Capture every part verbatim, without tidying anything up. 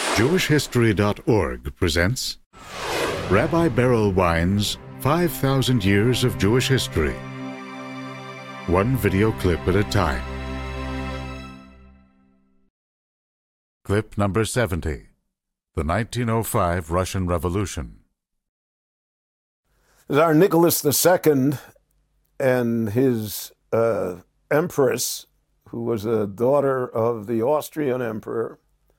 Jewish History dot org presents Rabbi Berel Wein's five thousand Years of Jewish History. One video clip at a time. Clip number seventy. The nineteen oh five Russian Revolution. Tsar Nicholas the Second and his uh, empress, who was a daughter of the Austrian emperor,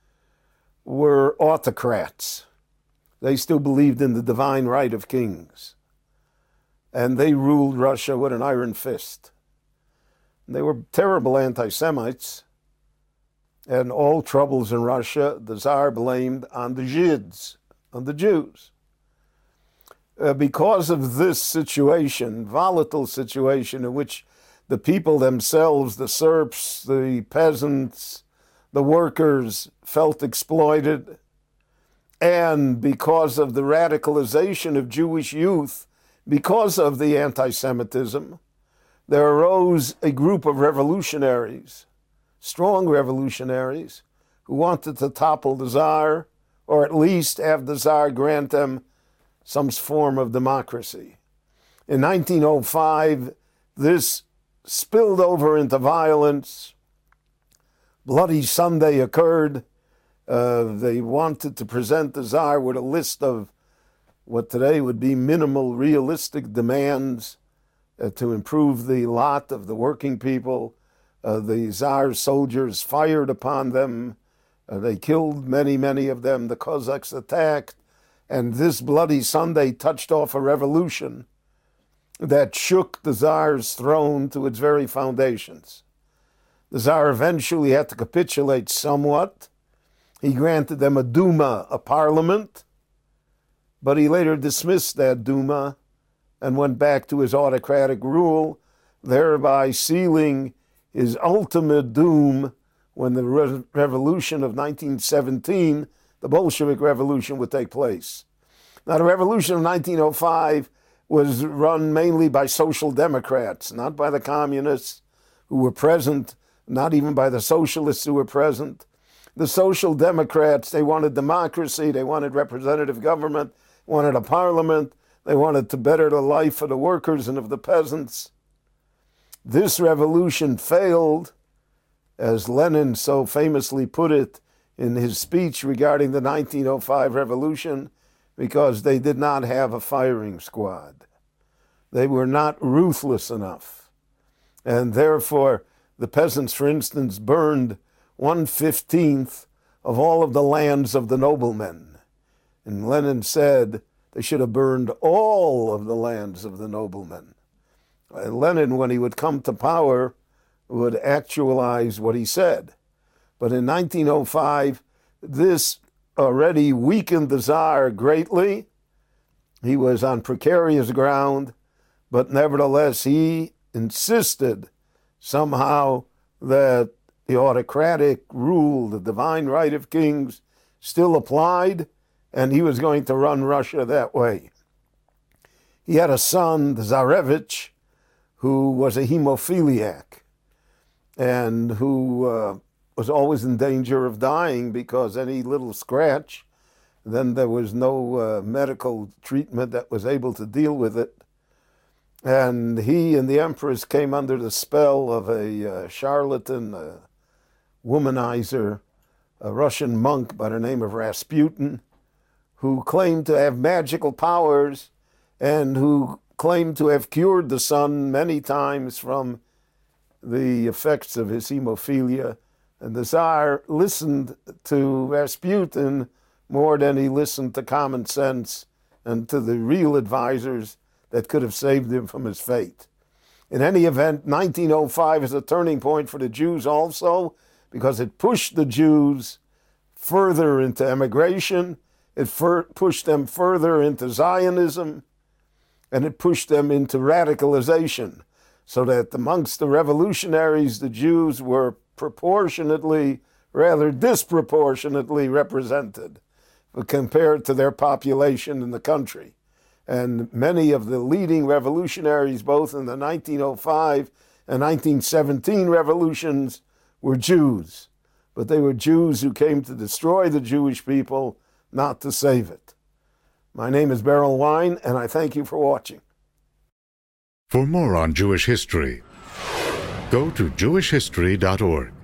were autocrats. They still believed in the divine right of kings. And they ruled Russia with an iron fist. They were terrible anti-Semites. And all troubles in Russia, the Tsar blamed on the Zhids, on the Jews. Uh, because of this situation, volatile situation in which the people themselves, the serfs, the peasants, the workers felt exploited, and because of the radicalization of Jewish youth, because of the anti-Semitism, there arose a group of revolutionaries, strong revolutionaries, who wanted to topple the Tsar, or at least have the Tsar grant them some form of democracy. In nineteen oh five, this spilled over into violence. Bloody Sunday occurred. Uh, they wanted to present the Tsar with a list of what today would be minimal, realistic demands uh, to improve the lot of the working people. Uh, the Tsar's soldiers fired upon them. Uh, they killed many, many of them. The Cossacks attacked. And this Bloody Sunday touched off a revolution that shook the Tsar's throne to its very foundations. The Tsar eventually had to capitulate somewhat. He granted them a Duma, a parliament, but he later dismissed that Duma and went back to his autocratic rule, thereby sealing his ultimate doom when the re- revolution of nineteen seventeen, the Bolshevik Revolution, would take place. Now, the revolution of nineteen oh five was run mainly by social democrats, not by the communists who were present, not even by the socialists who were present. The social democrats, they wanted democracy, they wanted representative government, wanted a parliament, they wanted to better the life of the workers and of the peasants. This revolution failed, as Lenin so famously put it in his speech regarding the nineteen oh five revolution, because they did not have a firing squad. They were not ruthless enough. And therefore, the peasants, for instance, burned one-fifteenth of all of the lands of the noblemen. And Lenin said they should have burned all of the lands of the noblemen. And Lenin, when he would come to power, would actualize what he said. But in nineteen oh five, this already weakened the Tsar greatly. He was on precarious ground, but nevertheless he insisted somehow that the autocratic rule, the divine right of kings, still applied, and he was going to run Russia that way. He had a son, the Tsarevich, who was a hemophiliac and who uh, was always in danger of dying because any little scratch, then there was no uh, medical treatment that was able to deal with it. And he and the empress came under the spell of a uh, charlatan, a womanizer, a Russian monk by the name of Rasputin, who claimed to have magical powers and who claimed to have cured the son many times from the effects of his hemophilia. And the Tsar listened to Rasputin more than he listened to common sense and to the real advisors that could have saved him from his fate. In any event, nineteen oh five is a turning point for the Jews also, because it pushed the Jews further into emigration, it fur- pushed them further into Zionism, and it pushed them into radicalization, so that amongst the revolutionaries, the Jews were proportionately, rather disproportionately represented compared to their population in the country. And many of the leading revolutionaries, both in the nineteen oh five and nineteen seventeen revolutions, were Jews. but they were Jews who came to destroy the Jewish people, not to save it. My name is Beryl Wine, and I thank you for watching. For more on Jewish history, go to jewish history dot org.